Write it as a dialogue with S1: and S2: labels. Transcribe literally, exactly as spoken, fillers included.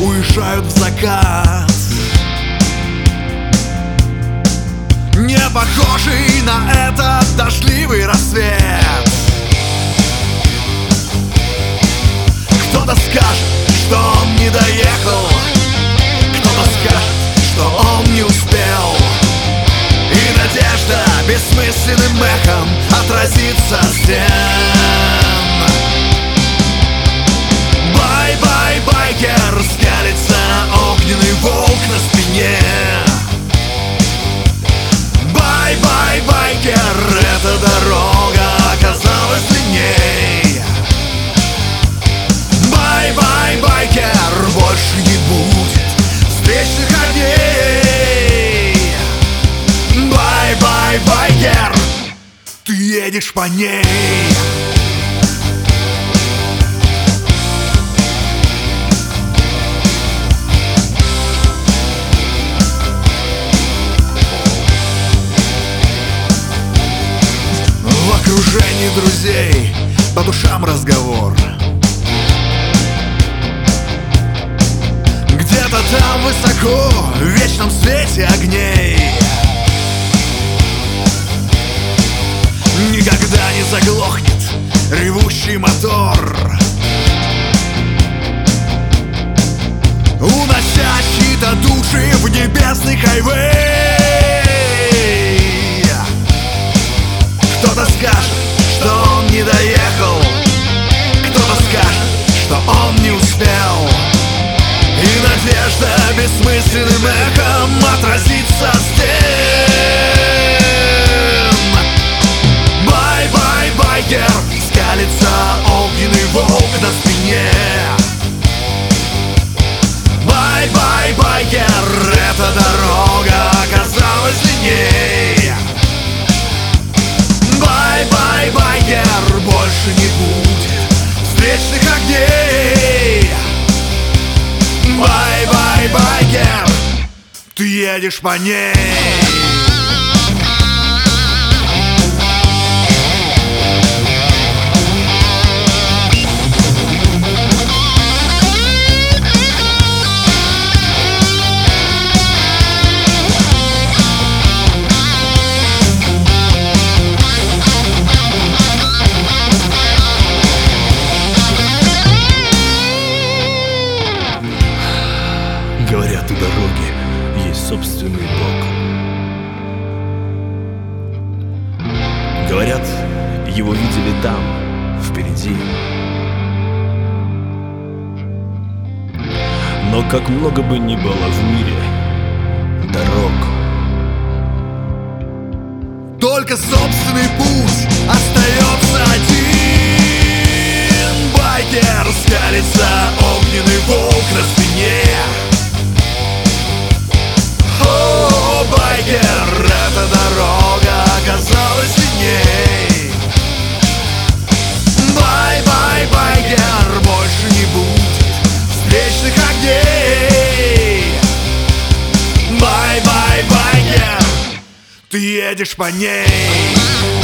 S1: уезжают в закат, не похожий на этот дождливый рассвет. Кто-то скажет, что он не доехал, кто-то скажет, что он не успел, и надежда бессмысленным эхом отразится с стен. Бай-бай, байкер, скалится огненный волк на спине. Бай-бай, байкер, эта дорога оказалась длинней. Бай-бай, байкер, больше не будет встречных огней. Бай-бай, байкер, ты едешь по ней. В окружении друзей по душам разговор. Где-то там высоко, в вечном свете огней, никогда не заглохнет ревущий мотор, унося чьи-то души в небесный хайвей. Кто-то скажет, что он не доехал, кто-то скажет, что он не успел, и надежда бессмысленным эхом отразится с стен. Бай-бай, байкер, скалится огненный волк на спине. Бай-бай, байкер, эта дорога оказалась длинней. Бай-бай, байкер, больше не будет встречных огней. Бай-бай, байкер, ты едешь по ней.
S2: Говорят, у дороги есть собственный бог. Говорят, его видели там, впереди. Но как много бы ни было в мире дорог,
S1: только собственный путь остается один. Байкер, скалится огненный волк на спине. О, байкер, эта дорога оказалась длинней. Бай-бай, байкер, больше не будет встречных огней. Бай-бай, байкер, ты едешь по ней.